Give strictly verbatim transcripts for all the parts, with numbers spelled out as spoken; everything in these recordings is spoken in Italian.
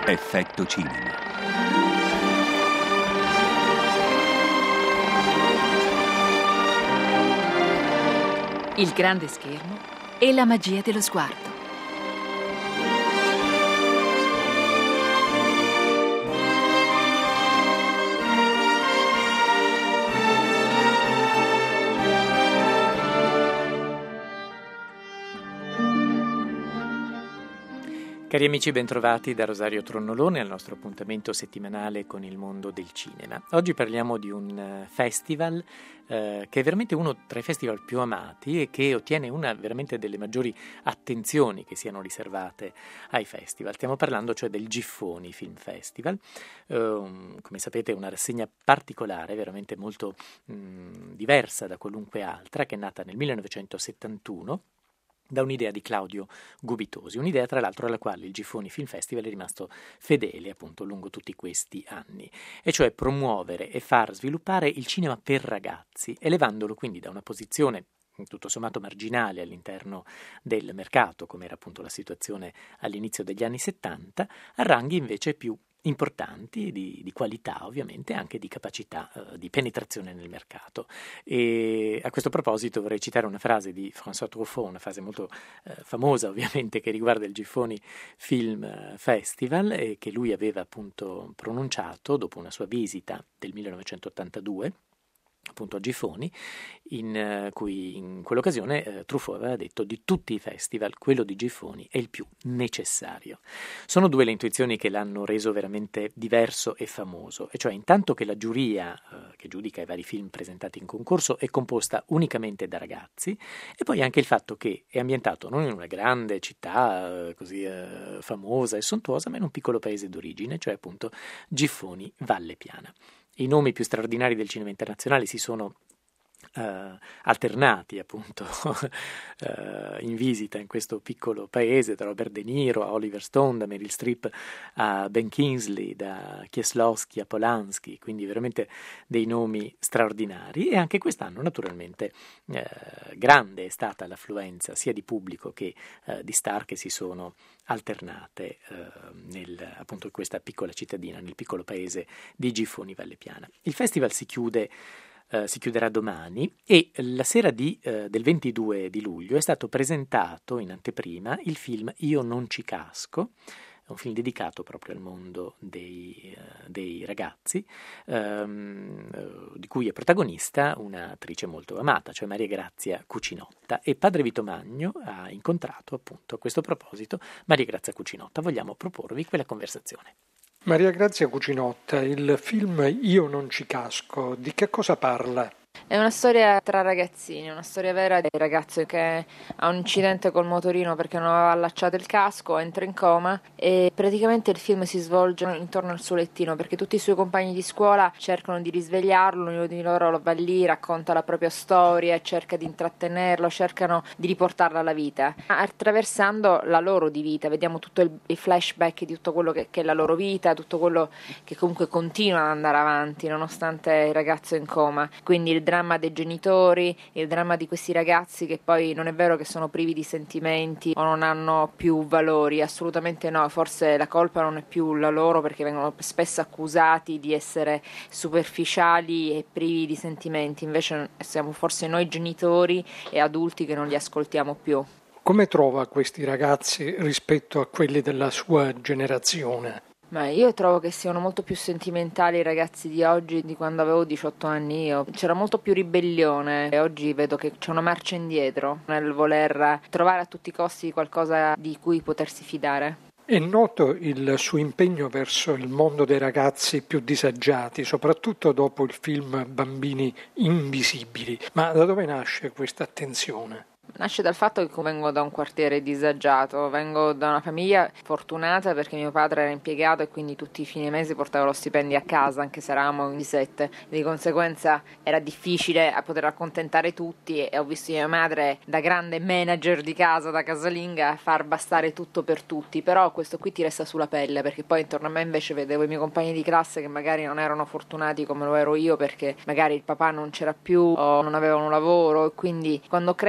Effetto cinema. Il grande schermo e la magia dello sguardo. Cari amici, bentrovati da Rosario Tronnolone al nostro appuntamento settimanale con il mondo del cinema. Oggi parliamo di un festival eh, che è veramente uno tra i festival più amati e che ottiene una veramente delle maggiori attenzioni che siano riservate ai festival. Stiamo parlando cioè del Giffoni Film Festival, eh, come sapete è una rassegna particolare, veramente molto mh, diversa da qualunque altra, che è nata nel millenovecentosettantuno da un'idea di Claudio Gubitosi, un'idea tra l'altro alla quale il Giffoni Film Festival è rimasto fedele appunto lungo tutti questi anni, e cioè promuovere e far sviluppare il cinema per ragazzi, elevandolo quindi da una posizione tutto sommato marginale all'interno del mercato, come era appunto la situazione all'inizio degli anni settanta, a ranghi invece più importanti, di, di qualità ovviamente, anche di capacità eh, di penetrazione nel mercato. E a questo proposito vorrei citare una frase di François Truffaut, una frase molto eh, famosa ovviamente che riguarda il Giffoni Film Festival e che lui aveva appunto pronunciato dopo una sua visita del millenovecentottantadue appunto a Giffoni, in uh, cui in quell'occasione uh, Truffaut aveva detto: di tutti i festival quello di Giffoni è il più necessario. Sono due le intuizioni che l'hanno reso veramente diverso e famoso, e cioè intanto che la giuria uh, che giudica i vari film presentati in concorso è composta unicamente da ragazzi, e poi anche il fatto che è ambientato non in una grande città uh, così uh, famosa e sontuosa, ma in un piccolo paese d'origine, cioè appunto Giffoni Valle Piana. I nomi più straordinari del cinema internazionale si sono Uh, alternati appunto uh, in visita in questo piccolo paese, da Robert De Niro a Oliver Stone, da Meryl Streep a Ben Kingsley, da Kieslowski a Polanski, quindi veramente dei nomi straordinari. E anche quest'anno naturalmente uh, grande è stata l'affluenza sia di pubblico che uh, di star che si sono alternate uh, nel, appunto in questa piccola cittadina, nel piccolo paese di Giffoni Valle Piana. Il festival si chiude Uh, si chiuderà domani, e la sera di, uh, del ventidue di luglio è stato presentato in anteprima il film Io non ci casco, un film dedicato proprio al mondo dei, uh, dei ragazzi, um, uh, di cui è protagonista un'attrice molto amata, cioè Maria Grazia Cucinotta, e Padre Vito Magno ha incontrato appunto a questo proposito Maria Grazia Cucinotta. Vogliamo proporvi quella conversazione. Maria Grazia Cucinotta, il film Io non ci casco, di che cosa parla? È una storia tra ragazzini, una storia vera del ragazzo che ha un incidente col motorino perché non aveva allacciato il casco, entra in coma e praticamente il film si svolge intorno al suo lettino, perché tutti i suoi compagni di scuola cercano di risvegliarlo, ognuno di loro lo va lì, racconta la propria storia, cerca di intrattenerlo, cercano di riportarlo alla vita, attraversando la loro di vita. Vediamo tutto il, il flashback di tutto quello che, che è la loro vita, tutto quello che comunque continua ad andare avanti nonostante il ragazzo è in coma, quindi il dramma dei genitori, il dramma di questi ragazzi che poi non è vero che sono privi di sentimenti o non hanno più valori, assolutamente no, forse la colpa non è più la loro perché vengono spesso accusati di essere superficiali e privi di sentimenti, invece siamo forse noi genitori e adulti che non li ascoltiamo più. Come trova questi ragazzi rispetto a quelli della sua generazione? Ma io trovo che siano molto più sentimentali i ragazzi di oggi di quando avevo diciotto anni io. C'era molto più ribellione e oggi vedo che c'è una marcia indietro nel voler trovare a tutti i costi qualcosa di cui potersi fidare. È noto il suo impegno verso il mondo dei ragazzi più disagiati, soprattutto dopo il film Bambini Invisibili. Ma da dove nasce questa attenzione? Nasce dal fatto che vengo da un quartiere disagiato, vengo da una famiglia fortunata perché mio padre era impiegato e quindi tutti i fine mese portava lo stipendio a casa, anche se eravamo in sette. Di conseguenza era difficile a poter accontentare tutti e ho visto mia madre da grande manager di casa, da casalinga, far bastare tutto per tutti, però questo qui ti resta sulla pelle, perché poi intorno a me invece vedevo i miei compagni di classe che magari non erano fortunati come lo ero io perché magari il papà non c'era più o non avevano un lavoro, e quindi quando cresci in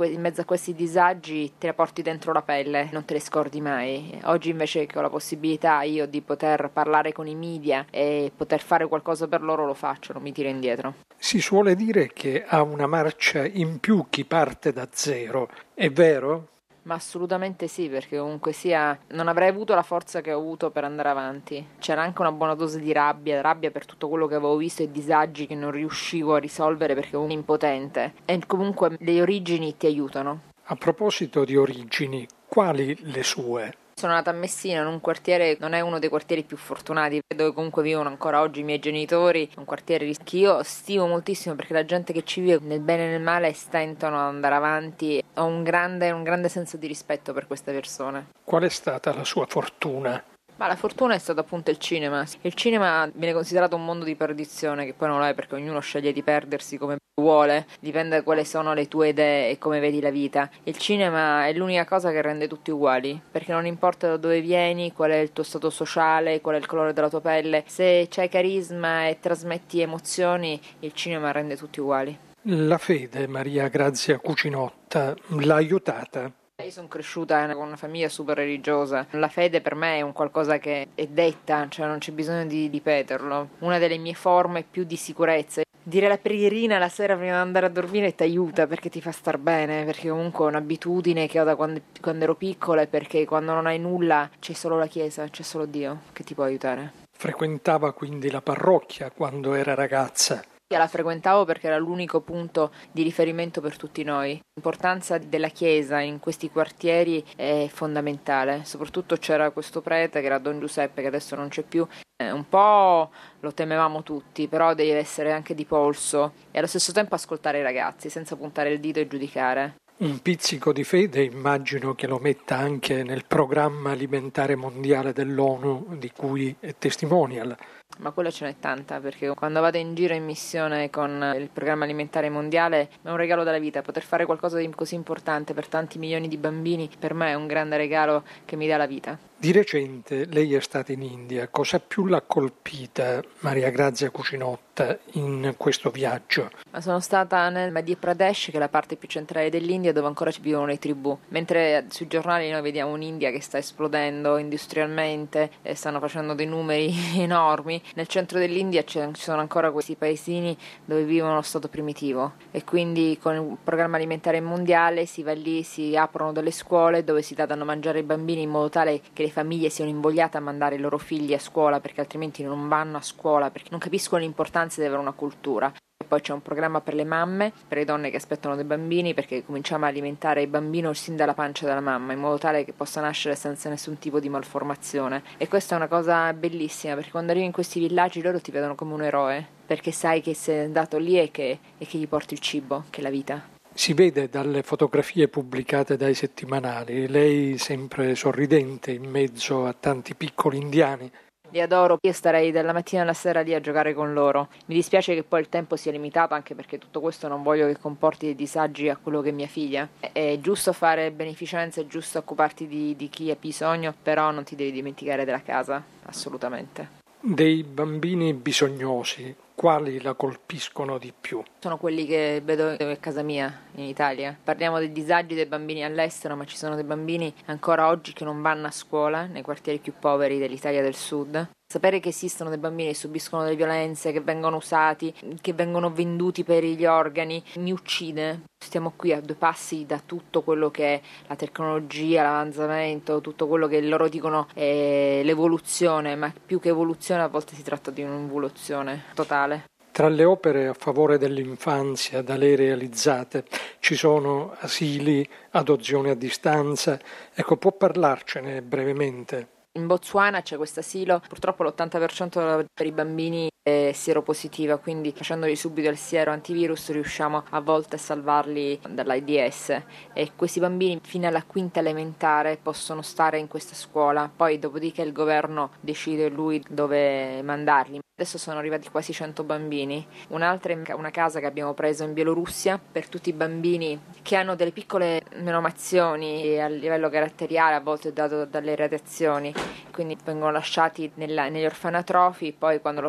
in mezzo a questi disagi te la porti dentro la pelle, non te le scordi mai. Oggi invece che ho la possibilità io di poter parlare con i media e poter fare qualcosa per loro, lo faccio, non mi tiro indietro. Si suole dire che ha una marcia in più chi parte da zero, è vero? Ma assolutamente sì, perché comunque sia non avrei avuto la forza che ho avuto per andare avanti. C'era anche una buona dose di rabbia, rabbia per tutto quello che avevo visto e disagi che non riuscivo a risolvere perché ero un impotente. E comunque le origini ti aiutano. A proposito di origini, quali le sue? Sono nata a Messina, in un quartiere, non è uno dei quartieri più fortunati, dove comunque vivono ancora oggi i miei genitori, un quartiere che io stimo moltissimo perché la gente che ci vive nel bene e nel male stentano ad andare avanti. Ho un grande, un grande senso di rispetto per queste persone. Qual è stata la sua fortuna? Ma la fortuna è stata appunto il cinema. Il cinema viene considerato un mondo di perdizione, che poi non lo è perché ognuno sceglie di perdersi come vuole, dipende da quali sono le tue idee e come vedi la vita. Il cinema è l'unica cosa che rende tutti uguali, perché non importa da dove vieni, qual è il tuo stato sociale, qual è il colore della tua pelle, se c'hai carisma e trasmetti emozioni, il cinema rende tutti uguali. La fede, Maria Grazia Cucinotta, l'ha aiutata? Io sono cresciuta con una famiglia super religiosa. La fede per me è un qualcosa che è detta, cioè non c'è bisogno di ripeterlo. Una delle mie forme più di sicurezza. Dire la preghierina la sera prima di andare a dormire ti aiuta perché ti fa star bene, perché comunque è un'abitudine che ho da quando, quando ero piccola e perché quando non hai nulla c'è solo la chiesa, c'è solo Dio che ti può aiutare. Frequentava quindi la parrocchia quando era ragazza? La frequentavo perché era l'unico punto di riferimento per tutti noi. L'importanza della chiesa in questi quartieri è fondamentale, soprattutto c'era questo prete che era Don Giuseppe che adesso non c'è più. Eh, un po' lo temevamo tutti, però deve essere anche di polso e allo stesso tempo ascoltare i ragazzi senza puntare il dito e giudicare. Un pizzico di fede immagino che lo metta anche nel programma alimentare mondiale dell'ONU di cui è testimonial. Ma quella ce n'è tanta, perché quando vado in giro in missione con il programma alimentare mondiale è un regalo della vita. Poter fare qualcosa di così importante per tanti milioni di bambini per me è un grande regalo che mi dà la vita. Di recente lei è stata in India, cosa più l'ha colpita, Maria Grazia Cucinotta, in questo viaggio? Ma sono stata nel Madhya Pradesh, che è la parte più centrale dell'India, dove ancora ci vivono le tribù, mentre sui giornali noi vediamo un'India che sta esplodendo industrialmente e stanno facendo dei numeri enormi. Nel centro dell'India ci sono ancora questi paesini dove vivono lo stato primitivo e quindi con il programma alimentare mondiale si va lì, si aprono delle scuole dove si dà da mangiare ai bambini in modo tale che le famiglie siano invogliate a mandare i loro figli a scuola perché altrimenti non vanno a scuola perché non capiscono l'importanza di avere una cultura. E poi c'è un programma per le mamme, per le donne che aspettano dei bambini, perché cominciamo a alimentare il bambino sin dalla pancia della mamma in modo tale che possa nascere senza nessun tipo di malformazione. E questa è una cosa bellissima perché quando arrivi in questi villaggi loro ti vedono come un eroe perché sai che sei andato lì e che, e che gli porti il cibo, che è la vita. Si vede dalle fotografie pubblicate dai settimanali, lei sempre sorridente in mezzo a tanti piccoli indiani. Li adoro, io starei dalla mattina alla sera lì a giocare con loro. Mi dispiace che poi il tempo sia limitato anche perché tutto questo non voglio che comporti dei disagi a quello che è mia figlia. È giusto fare beneficenza, è giusto occuparti di, di chi ha bisogno, però non ti devi dimenticare della casa, assolutamente. Dei bambini bisognosi, quali la colpiscono di più? Sono quelli che vedo a casa mia in Italia. Parliamo dei disagi dei bambini all'estero, ma ci sono dei bambini ancora oggi che non vanno a scuola nei quartieri più poveri dell'Italia del Sud. Sapere che esistono dei bambini che subiscono delle violenze, che vengono usati, che vengono venduti per gli organi, mi uccide. Stiamo qui a due passi da tutto quello che è la tecnologia, l'avanzamento, tutto quello che loro dicono è l'evoluzione, ma più che evoluzione a volte si tratta di un'involuzione totale. Tra le opere a favore dell'infanzia da lei realizzate ci sono asili, adozione a distanza. Ecco, può parlarcene brevemente? In Botswana c'è questo asilo, purtroppo l'ottanta per cento per i bambini è sieropositiva, quindi facendogli subito il siero antivirus riusciamo a volte a salvarli dall'AIDS e questi bambini fino alla quinta elementare possono stare in questa scuola, poi dopodiché il governo decide lui dove mandarli. Adesso sono arrivati quasi cento bambini. Un'altra è una casa che abbiamo preso in Bielorussia per tutti i bambini che hanno delle piccole menomazioni a livello caratteriale, a volte dato dalle radiazioni, quindi vengono lasciati nella, negli orfanatrofi, poi quando l'orfanatrofio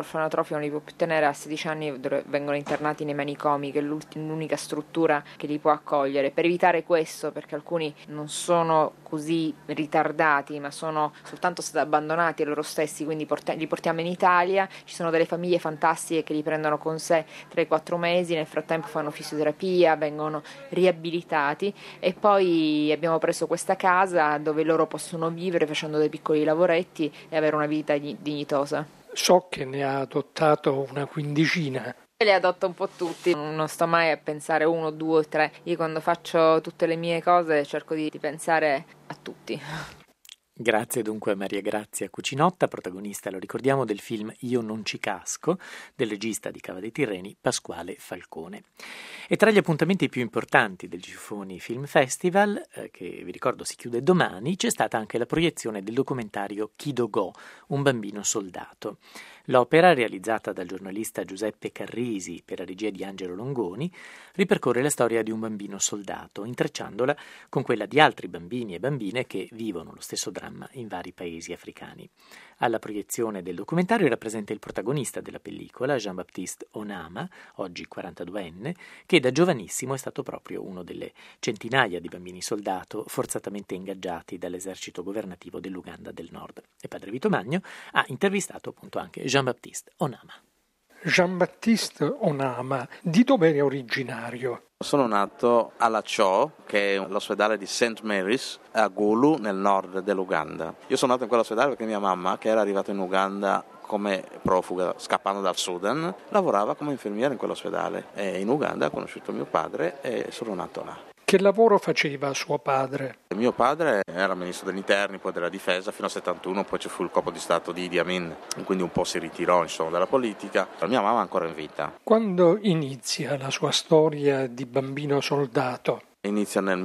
anatrofi, non li può più tenere, a sedici anni vengono internati nei manicomi, che è l'unica struttura che li può accogliere. Per evitare questo, perché alcuni non sono così ritardati, ma sono soltanto stati abbandonati a loro stessi, quindi li portiamo in Italia. Ci sono delle famiglie fantastiche che li prendono con sé tre quattro mesi, nel frattempo fanno fisioterapia, vengono riabilitati, e poi abbiamo preso questa casa dove loro possono vivere facendo dei piccoli lavoretti e avere una vita dignitosa. So che ne ha adottato una quindicina. Le adotto un po' tutti, non sto mai a pensare uno, due o tre. Io quando faccio tutte le mie cose cerco di, di pensare a tutti. Grazie dunque a Maria Grazia Cucinotta, protagonista, lo ricordiamo, del film Io non ci casco, del regista di Cava dei Tirreni Pasquale Falcone. E tra gli appuntamenti più importanti del Gifoni Film Festival, eh, che vi ricordo si chiude domani, c'è stata anche la proiezione del documentario Kido-Go, un bambino soldato. L'opera, realizzata dal giornalista Giuseppe Carrisi per la regia di Angelo Longoni, ripercorre la storia di un bambino soldato, intrecciandola con quella di altri bambini e bambine che vivono lo stesso dramma in vari paesi africani. Alla proiezione del documentario era presente il protagonista della pellicola, Jean-Baptiste Onama, oggi quarantaduenne, che da giovanissimo è stato proprio uno delle centinaia di bambini soldato forzatamente ingaggiati dall'esercito governativo dell'Uganda del Nord. E padre Vito Magno ha intervistato appunto anche Jean-Baptiste Onama. Jean-Baptiste Onama, di dove è originario? Sono nato alla Cho, che è l'ospedale di Saint Mary's a Gulu, nel nord dell'Uganda. Io sono nato in quell'ospedale perché mia mamma, che era arrivata in Uganda come profuga scappando dal Sudan, lavorava come infermiera in quell'ospedale, e in Uganda ha conosciuto mio padre e sono nato là. Che lavoro faceva suo padre? Mio padre era ministro degli interni, poi della difesa fino al settantuno, poi ci fu il colpo di stato di Idi Amin, quindi un po' si ritirò insomma dalla politica. La mia mamma è ancora in vita. Quando inizia la sua storia di bambino soldato? Inizia nel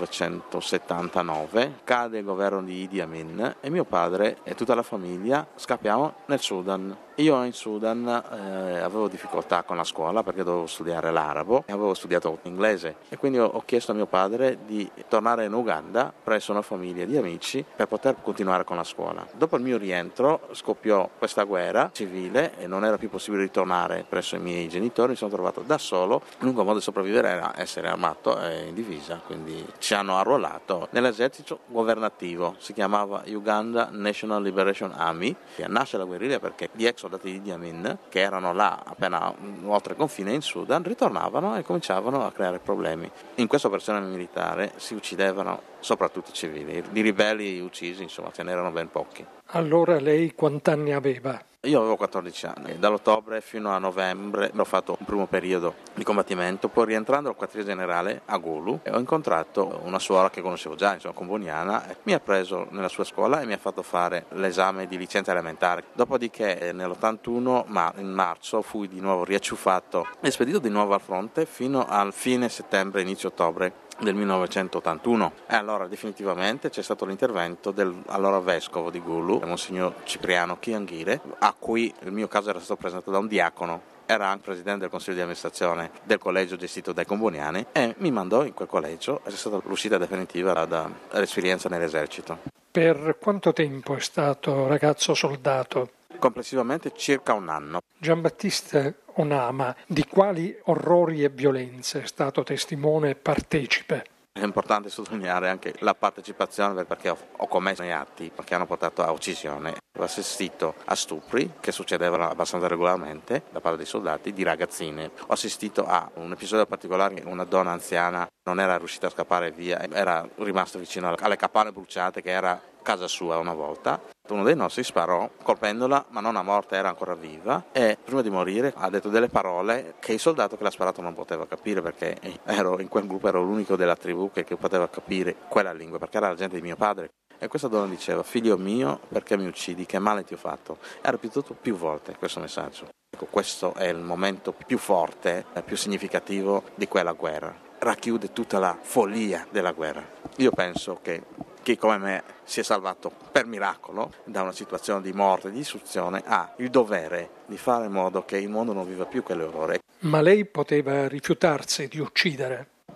millenovecentosettantanove, cade il governo di Idi Amin e mio padre e tutta la famiglia scappiamo nel Sudan. Io in Sudan eh, avevo difficoltà con la scuola perché dovevo studiare l'arabo e avevo studiato inglese, e quindi ho, ho chiesto a mio padre di tornare in Uganda presso una famiglia di amici per poter continuare con la scuola. Dopo il mio rientro scoppiò questa guerra civile e non era più possibile ritornare presso i miei genitori, mi sono trovato da solo. L'unico modo di sopravvivere era essere armato e in divisa, quindi ci hanno arruolato nell'esercito governativo, si chiamava Uganda National Liberation Army. Nasce la guerriglia perché gli ex soldati di Idi Amin, che erano là appena oltre il confine in Sudan, ritornavano e cominciavano a creare problemi. In questa operazione militare si uccidevano soprattutto civili, di ribelli uccisi insomma ce n'erano ben pochi. Allora lei quant'anni aveva? Io avevo quattordici anni, dall'ottobre fino a novembre ho fatto un primo periodo di combattimento, poi rientrando al quartier generale a Gulu ho incontrato una suora che conoscevo già, insomma comboniana, mi ha preso nella sua scuola e mi ha fatto fare l'esame di licenza elementare. Dopodiché nell'ottantuno, ma in marzo, fui di nuovo riacciuffato e spedito di nuovo al fronte fino al fine settembre, inizio ottobre del millenovecentottantuno, e allora definitivamente c'è stato l'intervento dell'allora vescovo di Gulu, Monsignor Cipriano Chianghire, a cui il mio caso era stato presentato da un diacono, era anche presidente del consiglio di amministrazione del collegio gestito dai comboniani, e mi mandò in quel collegio. È stata l'uscita definitiva dall'esperienza nell'esercito. Per quanto tempo è stato ragazzo soldato? Complessivamente circa un anno. Jean-Baptiste Onama, di quali orrori e violenze è stato testimone e partecipe? È importante sottolineare anche la partecipazione, perché ho, ho commesso atti che hanno portato a uccisione. Ho assistito a stupri che succedevano abbastanza regolarmente da parte dei soldati di ragazzine. Ho assistito a un episodio particolare: una donna anziana non era riuscita a scappare via, era rimasta vicino alle capanne bruciate che era casa sua una volta. Uno dei nostri sparò colpendola, ma non a morte, era ancora viva, e prima di morire ha detto delle parole che il soldato che l'ha sparato non poteva capire, perché ero in quel gruppo, ero l'unico della tribù che, che poteva capire quella lingua, perché era la gente di mio padre. E questa donna diceva: figlio mio, perché mi uccidi? Che male ti ho fatto? Ha ripetuto più volte questo messaggio. Ecco, questo è il momento più forte, più significativo di quella guerra. Racchiude tutta la follia della guerra. Io penso che chi come me si è salvato per miracolo da una situazione di morte e di distruzione ha il dovere di fare in modo che il mondo non viva più quell'orrore. Ma lei poteva rifiutarsi di uccidere?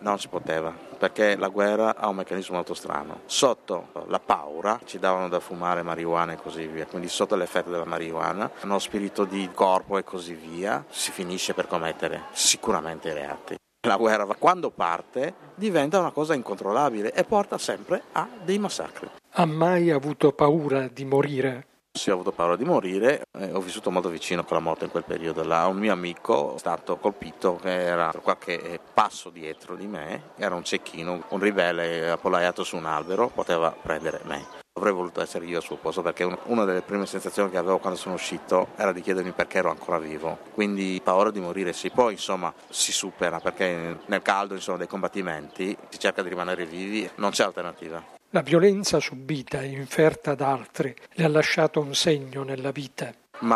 Non si poteva, perché la guerra ha un meccanismo molto strano. Sotto la paura ci davano da fumare marijuana e così via, quindi sotto l'effetto della marijuana, uno spirito di corpo e così via, si finisce per commettere sicuramente reati. La guerra, quando parte, diventa una cosa incontrollabile e porta sempre a dei massacri. Ha mai avuto paura di morire? Sì, ho avuto paura di morire, eh, ho vissuto molto vicino con la morte in quel periodo là. Un mio amico è stato colpito, che era qualche passo dietro di me, era un cecchino, un ribelle appollaiato su un albero, poteva prendere me. Avrei voluto essere io al suo posto, perché una delle prime sensazioni che avevo quando sono uscito era di chiedermi perché ero ancora vivo. Quindi paura di morire sì, poi insomma si supera, perché nel caldo insomma, dei combattimenti si cerca di rimanere vivi, non c'è alternativa. La violenza subita e inferta da altri le ha lasciato un segno nella vita?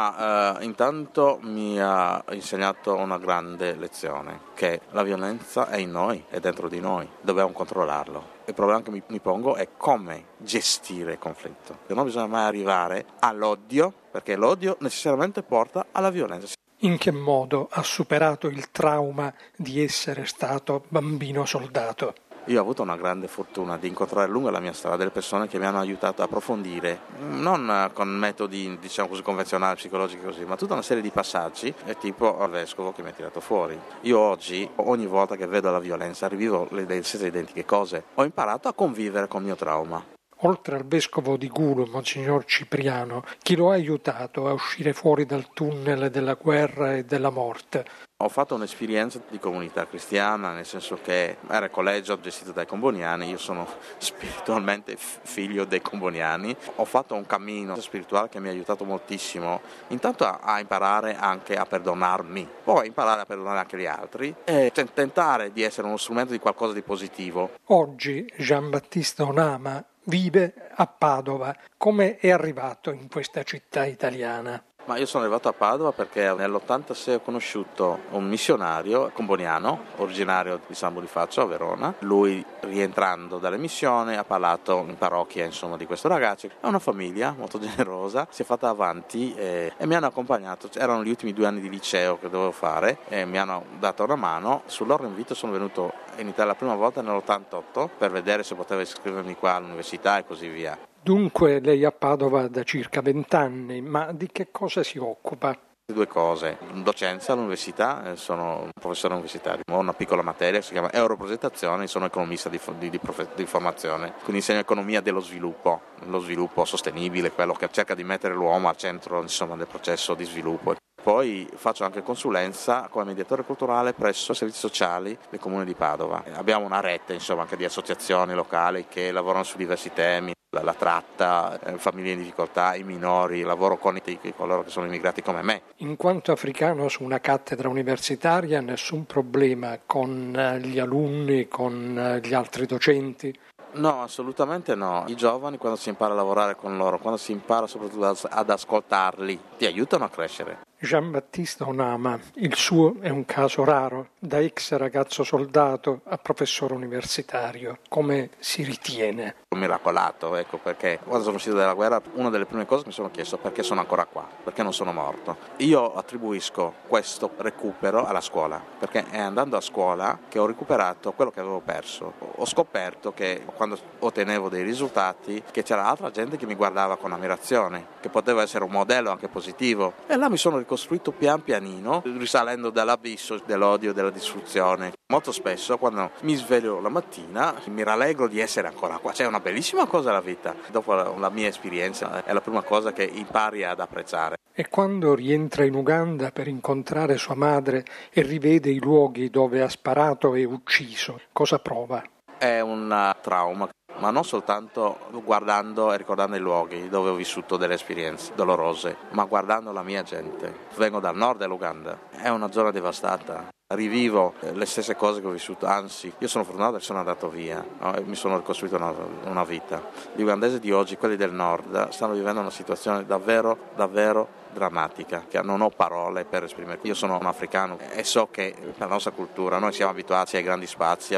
Ma eh, intanto mi ha insegnato una grande lezione, che la violenza è in noi, è dentro di noi, dobbiamo controllarlo. Il problema che mi, mi pongo è come gestire il conflitto. Non bisogna mai arrivare all'odio, perché l'odio necessariamente porta alla violenza. In che modo ha superato il trauma di essere stato bambino soldato? Io ho avuto una grande fortuna di incontrare lungo la mia strada delle persone che mi hanno aiutato a approfondire, non con metodi diciamo così convenzionali, psicologici così, ma tutta una serie di passaggi, è tipo il vescovo che mi ha tirato fuori. Io oggi, ogni volta che vedo la violenza, rivivo le, le stesse identiche cose. Ho imparato a convivere con il mio trauma. Oltre al vescovo di Gulu, Monsignor Cipriano, chi lo ha aiutato a uscire fuori dal tunnel della guerra e della morte? Ho fatto un'esperienza di comunità cristiana, nel senso che era il collegio gestito dai comboniani, io sono spiritualmente figlio dei comboniani. Ho fatto un cammino spirituale che mi ha aiutato moltissimo, intanto a, a imparare anche a perdonarmi, poi imparare a perdonare anche gli altri e tentare di essere uno strumento di qualcosa di positivo. Oggi Giambattista Onama vive a Padova. Come è arrivato in questa città italiana? Ma io sono arrivato a Padova perché nell'ottantasei ho conosciuto un missionario comboniano, originario di San Bonifacio a Verona. Lui, rientrando dalle missioni, ha parlato in parrocchia insomma, di questo ragazzo. È una famiglia molto generosa, si è fatta avanti e, e mi hanno accompagnato. Erano gli ultimi due anni di liceo che dovevo fare e mi hanno dato una mano. Sul loro invito sono venuto in Italia la prima volta nell'ottantotto per vedere se potevo iscrivermi qua all'università e così via. Dunque lei a Padova da circa vent'anni, ma di che cosa si occupa? Due cose, docenza all'università, sono un professore universitario, ho una piccola materia che si chiama Europrogettazione, sono economista di, di, di, profe, di formazione, quindi insegno economia dello sviluppo, lo sviluppo sostenibile, quello che cerca di mettere l'uomo al centro insomma, del processo di sviluppo. Poi faccio anche consulenza come mediatore culturale presso i servizi sociali del Comune di Padova. Abbiamo una rete insomma, anche di associazioni locali che lavorano su diversi temi. La, la tratta, eh, famiglie in difficoltà, i minori, lavoro con i, coloro che sono immigrati come me. In quanto africano su una cattedra universitaria nessun problema con gli alunni, con gli altri docenti? No, assolutamente no. I giovani quando si impara a lavorare con loro, quando si impara soprattutto ad ascoltarli, ti aiutano a crescere. Giambattista Onama, il suo è un caso raro, da ex ragazzo soldato a professore universitario, come si ritiene? Un miracolato, ecco, perché quando sono uscito dalla guerra una delle prime cose che mi sono chiesto perché sono ancora qua, perché non sono morto. Io attribuisco questo recupero alla scuola, perché è andando a scuola che ho recuperato quello che avevo perso. Ho scoperto che quando ottenevo dei risultati che c'era altra gente che mi guardava con ammirazione, che poteva essere un modello anche positivo, e là mi sono ricostruito pian pianino, risalendo dall'abisso dell'odio e della distruzione. Molto spesso quando mi sveglio la mattina mi rallegro di essere ancora qua, c'è una bellissima cosa la vita. Dopo la, la mia esperienza è la prima cosa che impari ad apprezzare. E quando rientra in Uganda per incontrare sua madre e rivede i luoghi dove ha sparato e ucciso, cosa prova? È un trauma, ma non soltanto guardando e ricordando i luoghi dove ho vissuto delle esperienze dolorose, ma guardando la mia gente. Vengo dal nord dell'Uganda, è una zona devastata. Rivivo le stesse cose che ho vissuto, anzi, io sono fortunato che sono andato via, no? E mi sono ricostruito una, una vita. Gli ugandesi di oggi, quelli del nord, stanno vivendo una situazione davvero, davvero drammatica, che non ho parole per esprimere. Io sono un africano e so che per la nostra cultura noi siamo abituati ai grandi spazi,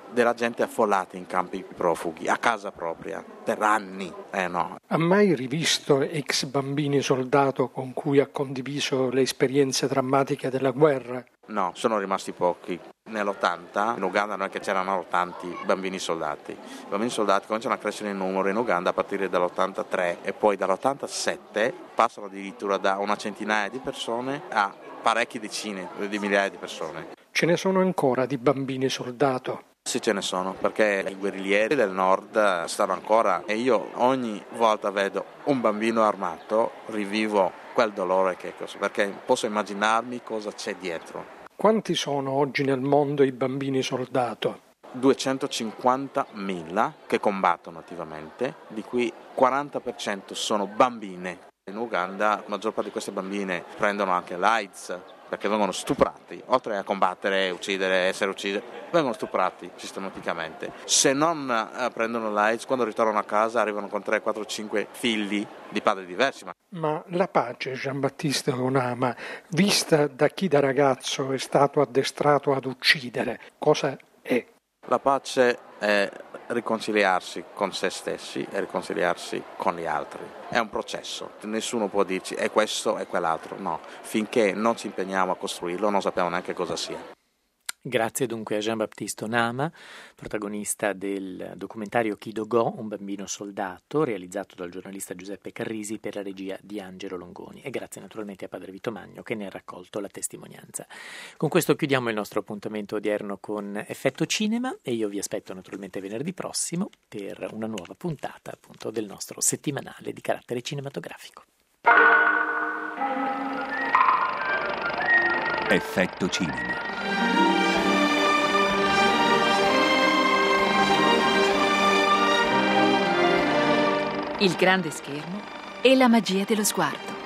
della gente affollata in campi profughi, a casa propria, per anni. Eh no. Ha mai rivisto ex bambini soldato con cui ha condiviso le esperienze drammatiche della guerra? No, sono rimasti pochi. Nell'ottanta in Uganda non è che c'erano tanti bambini soldati. I bambini soldati cominciano a crescere in numero in Uganda a partire dall'ottantatré e poi dall'ottantasette passano addirittura da una centinaia di persone a parecchie decine di migliaia di persone. Ce ne sono ancora di bambini soldato? Sì, ce ne sono, perché i guerriglieri del nord stanno ancora e io ogni volta vedo un bambino armato, rivivo quel dolore che cosa, perché posso immaginarmi cosa c'è dietro. Quanti sono oggi nel mondo i bambini soldato? duecentocinquantamila che combattono attivamente, di cui quaranta per cento sono bambine. In Uganda la maggior parte di queste bambine prendono anche l'AIDS, perché vengono stuprati, oltre a combattere, uccidere, essere uccisi, vengono stuprati sistematicamente. Se non eh, prendono l'AIDS, quando ritornano a casa arrivano con tre, quattro, cinque figli di padri diversi. Ma, ma la pace, Giambattista Onama, vista da chi da ragazzo è stato addestrato ad uccidere, cosa è? La pace è riconciliarsi con se stessi e riconciliarsi con gli altri. È un processo, nessuno può dirci è questo e quell'altro, no. Finché non ci impegniamo a costruirlo non sappiamo neanche cosa sia. Grazie dunque a Jean-Baptiste Onama, protagonista del documentario Kidogo, un bambino soldato, realizzato dal giornalista Giuseppe Carrisi per la regia di Angelo Longoni, e grazie naturalmente a Padre Vito Magno che ne ha raccolto la testimonianza. Con questo chiudiamo il nostro appuntamento odierno con Effetto Cinema e io vi aspetto naturalmente venerdì prossimo per una nuova puntata appunto del nostro settimanale di carattere cinematografico. Effetto Cinema. Il grande schermo e la magia dello sguardo.